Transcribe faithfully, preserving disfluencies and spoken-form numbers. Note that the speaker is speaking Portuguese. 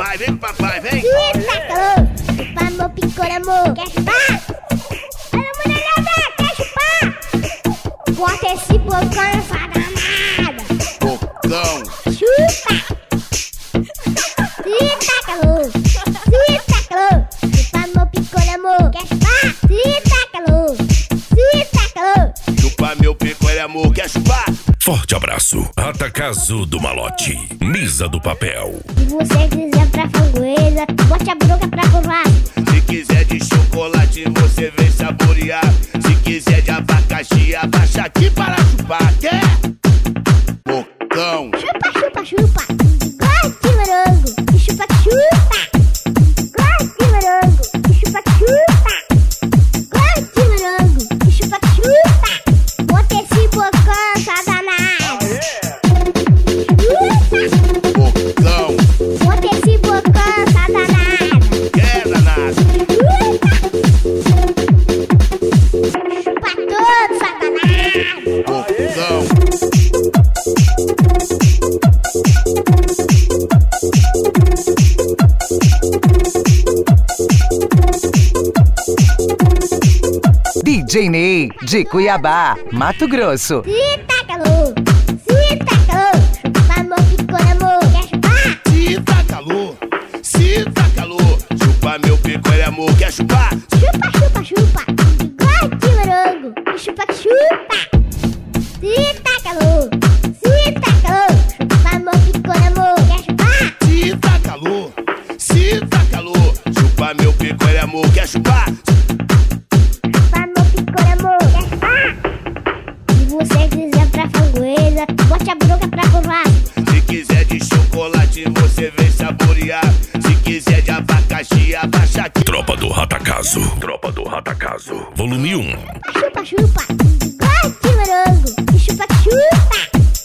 papai, vem pro papai, vem. Eita, calor. Chupa meu picor, amor. Quer chupar? Olha, mulherada, quer chupar? Bota esse bocão nessa danada. Bocão. Chupa. Eita, calor. Eita, calor. Chupa meu picor, amor. Quer chupar? Eita, calor. Eita, calor. Chupa meu picor, amor. Quer chupar? Forte abraço. Atacazo do Malote. Misa do Papel. Se você quiser pra frangueza, bote a boca pra provar. Se quiser de chocolate, você vem saborear. Se quiser de abacaxi, abaixa aqui para chupar. Quer? Bocão. Chupa, chupa, chupa. Gosto de morango. E chupa, chupa. Gosto de morango. E chupa, chupa. Gosto de morango. E chupa, chupa. Bota esse bocão, satanás. Chupa. Bocão. Bota esse bocão, satanás. Quer, danado? Chupa todo, satanás. Bocão. D J Ney, de Cuiabá, Mato Grosso. Eita, calor. Eita, calor. Chupa meu picor, amor. Quer chupar? Se tá calor, se tá calor. Chupa meu picor, amor. Quer chupar? Chupa, chupa, chupa. Gosto de morango. E chupa, chupa. Eita, calor. Eita, calor. Chupa meu picor, amor. Quer chupar? Se tá calor, se tá calor. Chupa meu picor, amor. Quer chupar? Chupa meu picor, amor. Quer chupar? Se você quiser pra frangueza, bote a boca pra provar. Se quiser de chocolate, você vem saborear. Se quiser de abacaxi, abaixa aqui. Tropa do Atacazo. Tropa do Atacazo. Volume um. Chupa, chupa. Gosto de morango. E chupa, chupa.